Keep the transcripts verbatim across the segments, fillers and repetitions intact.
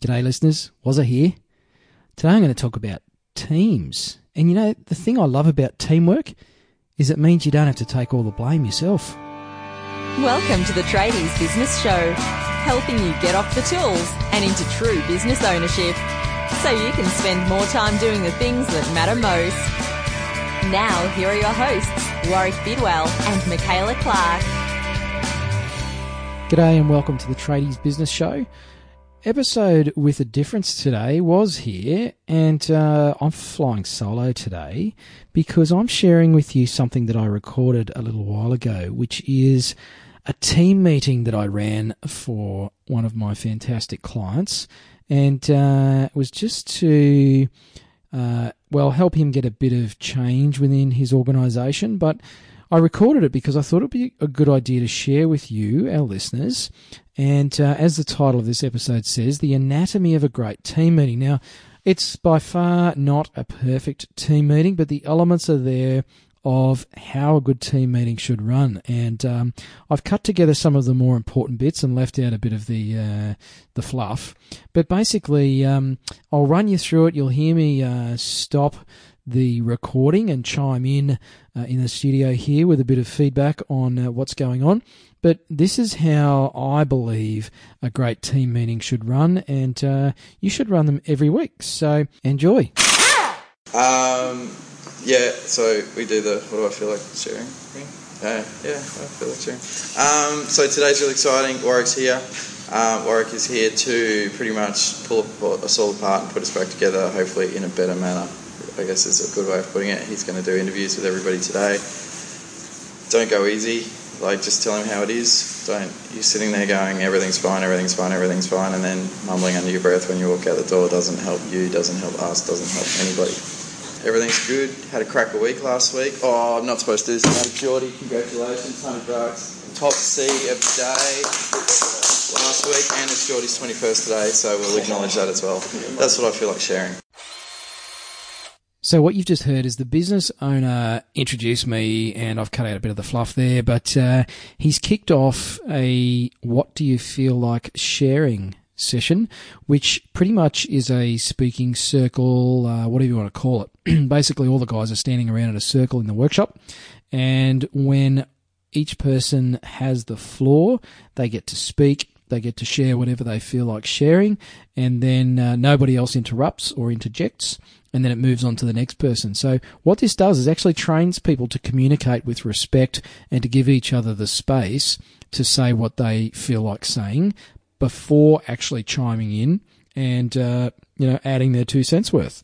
G'day listeners, Wazza here. Today I'm going to talk about teams. And you know, the thing I love about teamwork is it means you don't have to take all the blame yourself. Welcome to the Tradies Business Show, helping you get off the tools and into true business ownership so you can spend more time doing the things that matter most. Now, here are your hosts, Warwick Bidwell and Michaela Clark. G'day and welcome to the Tradies Business Show. Episode with a difference today was here, and uh, I'm flying solo today because I'm sharing with you something that I recorded a little while ago, which is a team meeting that I ran for one of my fantastic clients, and uh, it was just to, uh, well, help him get a bit of change within his organisation, but I recorded it because I thought it would be a good idea to share with you, our listeners, and uh, as the title of this episode says, the anatomy of a great team meeting. Now, it's by far not a perfect team meeting, but the elements are there of how a good team meeting should run. And um, I've cut together some of the more important bits and left out a bit of the uh, the fluff. But basically, um, I'll run you through it. You'll hear me uh, stop the recording and chime in uh, in the studio here with a bit of feedback on uh, what's going on. But this is how I believe a great team meeting should run, and uh, you should run them every week. So enjoy. Um, yeah, so we do the what do I feel like sharing thing? Uh, yeah, I feel like sharing. Um, so today's really exciting. Warwick's here. Um, Warwick is here to pretty much pull us all apart and put us back together, hopefully in a better manner. I guess is a good way of putting it. He's going to do interviews with everybody today. Don't go easy. Like, just tell him how it is. Don't, you're sitting there going, everything's fine, everything's fine, everything's fine, and then mumbling under your breath when you walk out the door doesn't help you, doesn't help us, doesn't help anybody. Everything's good. Had a cracker week last week. Oh, I'm not supposed to do this. Now, Geordie, congratulations, one hundred bucks. Top seed of the day last week, and it's Geordie's twenty-first today, so we'll acknowledge that as well. That's what I feel like sharing. So what you've just heard is the business owner introduced me, and I've cut out a bit of the fluff there, but uh, he's kicked off a what do you feel like sharing session, which pretty much is a speaking circle, uh, whatever you want to call it. Basically, all the guys are standing around in a circle in the workshop, and when each person has the floor, they get to speak. They get to share whatever they feel like sharing, and then uh, nobody else interrupts or interjects, and then it moves on to the next person. So what this does is actually trains people to communicate with respect and to give each other the space to say what they feel like saying before actually chiming in and uh, you know adding their two cents worth.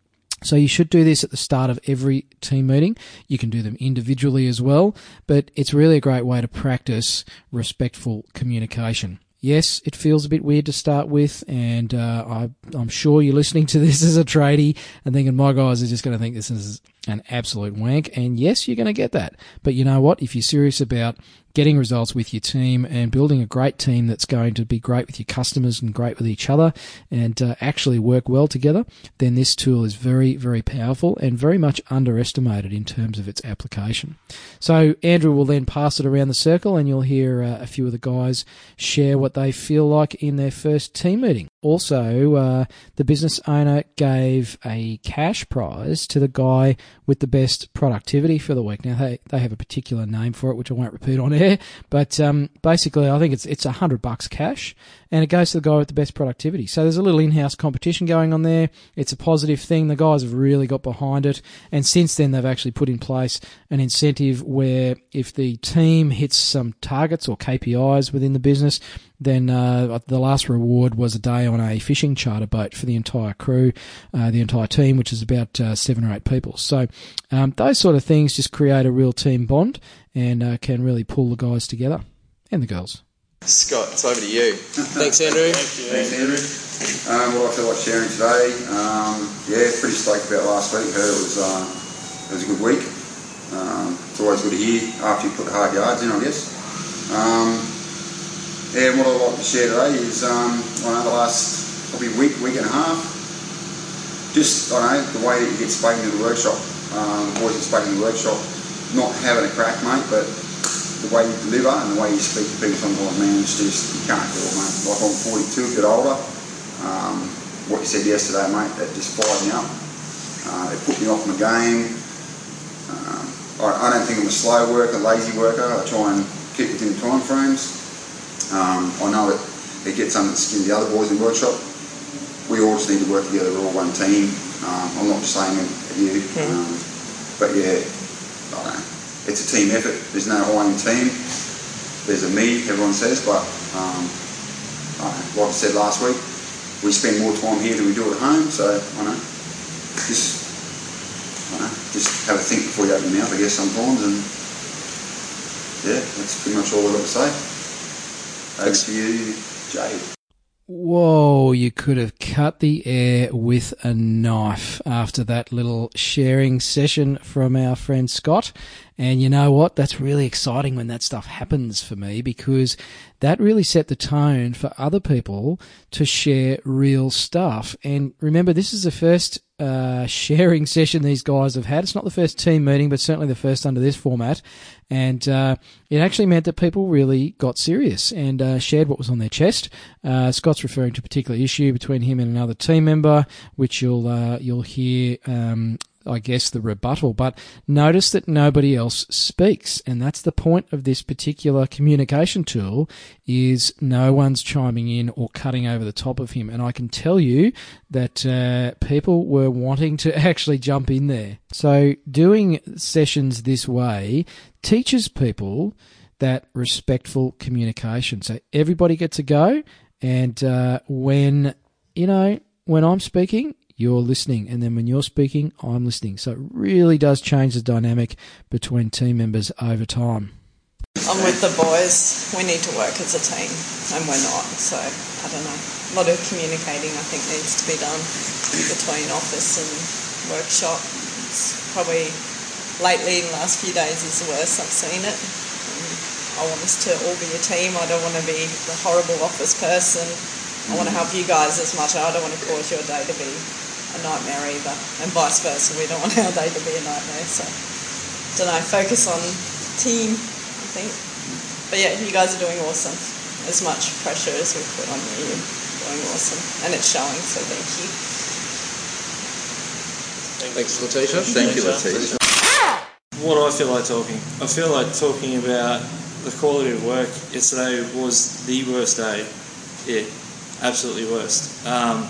So you should do this at the start of every team meeting. You can do them individually as well, but it's really a great way to practice respectful communication. Yes, it feels a bit weird to start with, and uh, I, I'm sure you're listening to this as a tradie and thinking, my guys are just going to think this is an absolute wank, and yes, you're going to get that. But you know what? If you're serious about getting results with your team and building a great team that's going to be great with your customers and great with each other and uh, actually work well together, then this tool is very, very powerful and very much underestimated in terms of its application. So Andrew will then pass it around the circle, and you'll hear uh, a few of the guys share what they feel like in their first team meeting. Also, uh, the business owner gave a cash prize to the guy with the best productivity for the week. Now, they, they have a particular name for it, which I won't repeat on air, but um, basically I think it's it's a hundred bucks cash, and it goes to the guy with the best productivity. So there's a little in-house competition going on there. It's a positive thing. The guys have really got behind it, and since then they've actually put in place an incentive where if the team hits some targets or K P Is within the business, then uh, the last reward was a day on a fishing charter boat for the entire crew, uh, the entire team, which is about uh, seven or eight people. So um, those sort of things just create a real team bond and uh, can really pull the guys together and the girls. Scott, it's over to you. Thanks, Andrew. Thank you. Thanks, Andrew. Um, what I feel like sharing today, um, yeah, pretty stoked about last week. Heard it was, uh, it was a good week. Um, it's always good to hear after you put the hard yards in, I guess. Um, Yeah, and what I'd like to share today is, um, I know the last probably week, week and a half, just, I know, the way that you get spoken to the workshop, um, boys get spoken to the workshop, not having a crack, mate, but the way you deliver and the way you speak to people sometimes, man, it's just, you can't do it, mate. Like, I'm forty-two, a bit older, um, what you said yesterday, mate, that just fired me up. Uh, it put me off my game. Um, I, I don't think I'm a slow worker, lazy worker. I try and keep within the time frames. Um, I know it, it gets under the skin of the other boys in the workshop. We all just need to work together. We're all one team. Um, I'm not just saying it at you. Mm. Um, but yeah, I don't know. It's a team effort. There's no I in team. There's a me, everyone says, but um, I don't know, like I said last week, we spend more time here than we do at home, so I don't know. Just, I don't know, just have a think before you open your mouth, I guess, sometimes, and yeah, that's pretty much all I've got to say. Over to you, Jade. Whoa, you could have cut the air with a knife after that little sharing session from our friend Scott. And you know what? That's really exciting when that stuff happens for me, because that really set the tone for other people to share real stuff. And remember, this is the first uh, sharing session these guys have had. It's not the first team meeting, but certainly the first under this format. And uh, it actually meant that people really got serious and uh, shared what was on their chest. Uh, Scott's referring to a particular issue between him and another team member, which you'll uh, you'll hear, um, I guess, the rebuttal. But notice that nobody else speaks, and that's the point of this particular communication tool, is no one's chiming in or cutting over the top of him. And I can tell you that uh, people were wanting to actually jump in there. So doing sessions this way teaches people that respectful communication. So everybody gets a go, and uh, when, you know, when I'm speaking, you're listening, and then when you're speaking, I'm listening. So it really does change the dynamic between team members over time. I'm with the boys. We need to work as a team, and we're not. So, I don't know. A lot of communicating, I think, needs to be done between office and workshop. It's probably, lately, in the last few days, is the worst I've seen it. I want us to all be a team. I don't want to be the horrible office person. I want to help you guys as much. I don't want to cause your day to be a nightmare either, and vice versa. We don't want our day to be a nightmare. So, I don't know, focus on team, I think. But yeah, you guys are doing awesome. As much pressure as we put on you, you're doing awesome, and it's showing. So thank you. Thanks, Letitia. Thank you, Letitia. What do I feel like talking? I feel like talking about the quality of work. Yesterday was the worst day. Yeah, absolutely worst. Um,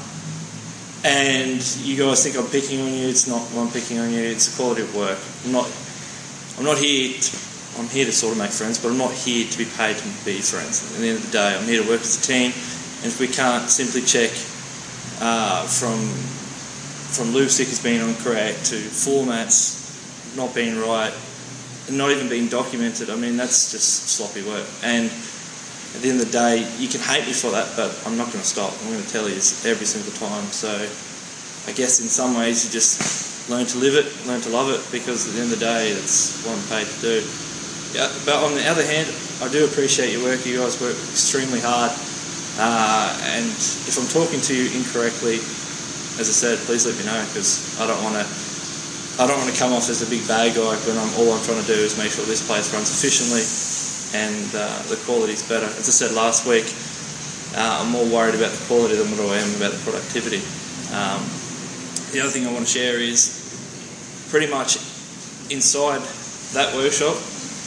and you guys think I'm picking on you. It's not I'm picking on you. It's the quality of work. I'm not. I'm not here. To, I'm here to sort of make friends, but I'm not here to be paid to be friends. At the end of the day, I'm here to work as a team. And if we can't simply check uh, from from lube stickers being incorrect to formats not being right, and not even being documented, I mean, that's just sloppy work. And at the end of the day, you can hate me for that, but I'm not going to stop. I'm going to tell you this every single time. So I guess in some ways you just learn to live it, learn to love it, because at the end of the day, that's what I'm paid to do. Yeah, but on the other hand, I do appreciate your work. You guys work extremely hard. Uh, and if I'm talking to you incorrectly, as I said, please let me know, because I don't want to I don't want to come off as a big bad guy when I'm, all I'm trying to do is make sure this place runs efficiently and uh, the quality's better. As I said last week, uh, I'm more worried about the quality than what I am about the productivity. Um, the other thing I want to share is pretty much inside that workshop,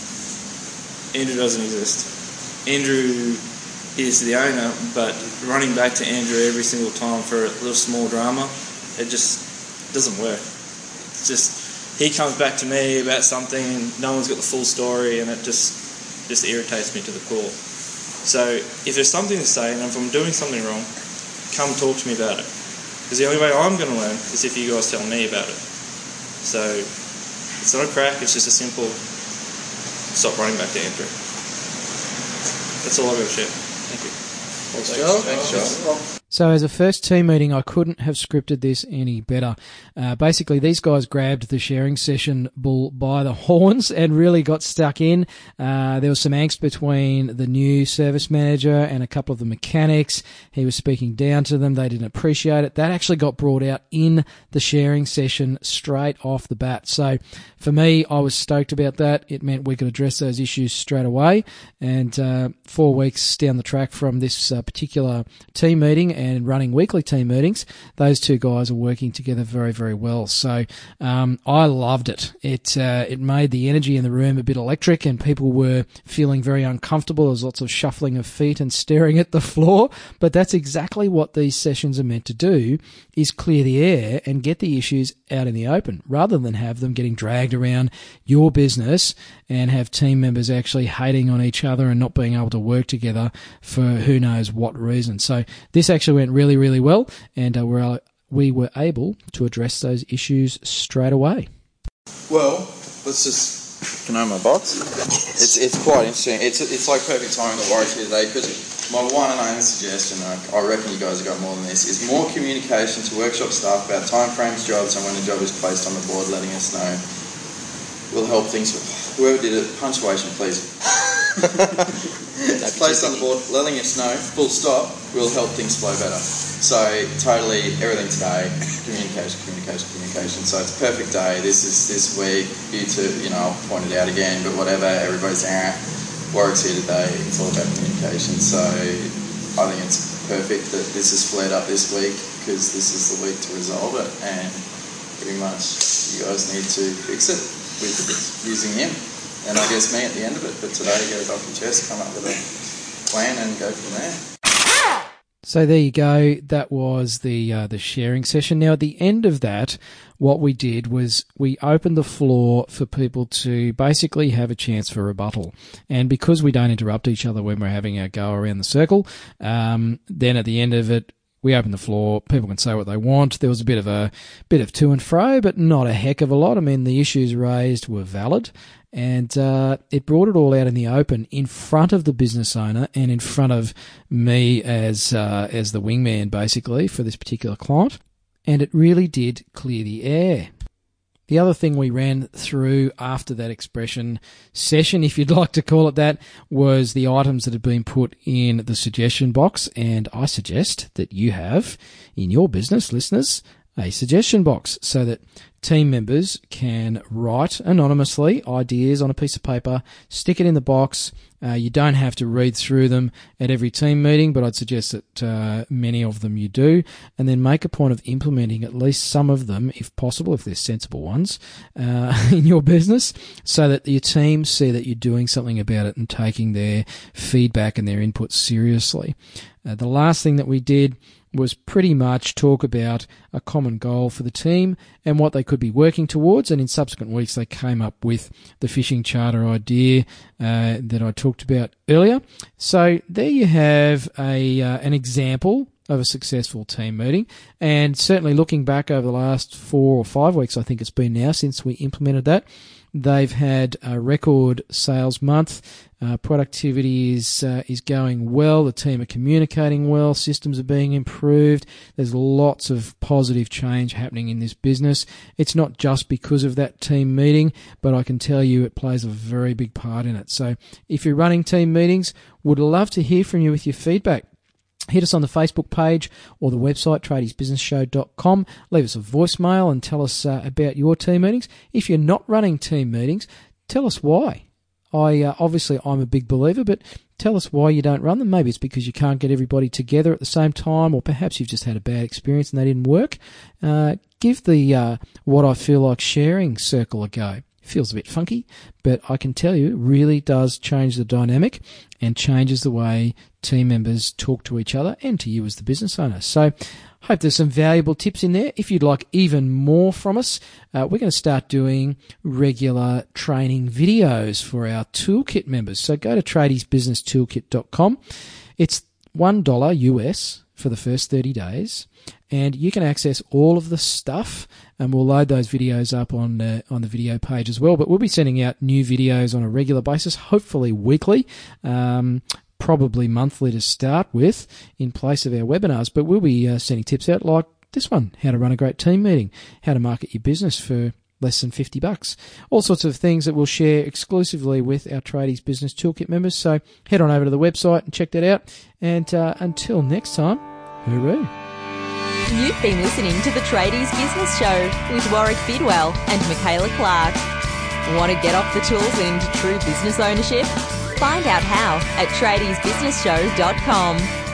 Andrew doesn't exist. Andrew is the owner, but running back to Andrew every single time for a little small drama, it just doesn't work. It's just, he comes back to me about something and no one's got the full story, and it just just irritates me to the core. So if there's something to say, and if I'm doing something wrong, come talk to me about it. Because the only way I'm going to learn is if you guys tell me about it. So it's not a crack, it's just a simple stop running back to Andrew. That's all I've got to share. Thank you. Thanks, Joel. Thanks, Joel. So as a first team meeting, I couldn't have scripted this any better. Uh, basically, these guys grabbed the sharing session bull by the horns and really got stuck in. Uh, there was some angst between the new service manager and a couple of the mechanics. He was speaking down to them. They didn't appreciate it. That actually got brought out in the sharing session straight off the bat. So for me, I was stoked about that. It meant we could address those issues straight away. And uh, four weeks down the track from this uh, particular team meeting, and running weekly team meetings, those two guys are working together very, very well. So um, I loved it. It uh, it made the energy in the room a bit electric, and people were feeling very uncomfortable. There was lots of shuffling of feet and staring at the floor. But that's exactly what these sessions are meant to do, is clear the air and get the issues out in the open, rather than have them getting dragged around your business and have team members actually hating on each other and not being able to work together for who knows what reason. So this actually went really, really well, and uh, we're, we were able to address those issues straight away. Well, let's just... Can I have my box? It's it's quite interesting. It's it's like perfect timing that Warwick's here today, because my one and only suggestion, I, I reckon you guys have got more than this, is more communication to workshop staff about timeframes, jobs, and when a job is placed on the board, letting us know. Will help things. Whoever did it, punctuation, please. It's placed on the board, letting us know, full stop, will help things flow better. So totally everything today, communication, communication, communication. So it's a perfect day. This is this week. You two, you know, I'll point it out again, but whatever. Everybody's ah, Warwick's here today. It's all about communication. So I think it's perfect that this is flared up this week, because this is the week to resolve it, and pretty much you guys need to fix it with using him, and I guess me at the end of it. But today, get it off your chest, come up with a plan, and go from there. So there you go. That was the uh, the sharing session. Now, at the end of that, what we did was we opened the floor for people to basically have a chance for rebuttal. And because we don't interrupt each other when we're having our go around the circle, um, then at the end of it, we open the floor. People can say what they want. There was a bit of a bit of to and fro, but not a heck of a lot. I mean, the issues raised were valid, and uh, it brought it all out in the open in front of the business owner and in front of me as uh, as the wingman, basically, for this particular client. And it really did clear the air. The other thing we ran through after that expression session, if you'd like to call it that, was the items that had been put in the suggestion box. And I suggest that you have, in your business, listeners, a suggestion box so that team members can write anonymously ideas on a piece of paper, stick it in the box. Uh, you don't have to read through them at every team meeting, but I'd suggest that uh, many of them you do, and then make a point of implementing at least some of them, if possible, if they're sensible ones, uh, in your business, so that your team see that you're doing something about it and taking their feedback and their input seriously. Uh, the last thing that we did was pretty much talk about a common goal for the team and what they could be working towards, and in subsequent weeks they came up with the fishing charter idea uh, that I talked about earlier. So there you have a uh, an example of a successful team meeting, and certainly looking back over the last four or five weeks, I think it's been now since we implemented that, they've had a record sales month. Uh, productivity is uh, is going well. The team are communicating well. Systems are being improved. There's lots of positive change happening in this business. It's not just because of that team meeting, but I can tell you it plays a very big part in it. So if you're running team meetings, would love to hear from you with your feedback. Hit us on the Facebook page or the website, tradies business show dot com. Leave us a voicemail and tell us uh, about your team meetings. If you're not running team meetings, tell us why. I uh, obviously, I'm a big believer, but tell us why you don't run them. Maybe it's because you can't get everybody together at the same time, or perhaps you've just had a bad experience and they didn't work. Uh, give the uh, What I Feel Like Sharing circle a go. Feels a bit funky, but I can tell you it really does change the dynamic and changes the way team members talk to each other and to you as the business owner. So hope there's some valuable tips in there. If you'd like even more from us, uh, we're going to start doing regular training videos for our toolkit members. So go to tradies business toolkit dot com. It's one dollar U S for the first thirty days, and you can access all of the stuff, and we'll load those videos up on uh, on the video page as well. But we'll be sending out new videos on a regular basis, hopefully weekly, um, probably monthly to start with, in place of our webinars. But we'll be uh, sending tips out like this one: how to run a great team meeting, how to market your business for less than fifty bucks, all sorts of things that we'll share exclusively with our Tradies Business Toolkit members. So head on over to the website and check that out. And uh, until next time, hooroo. You've been listening to the Tradies Business Show with Warwick Bidwell and Michaela Clark. Want to get off the tools and into true business ownership? Find out how at tradies business show dot com.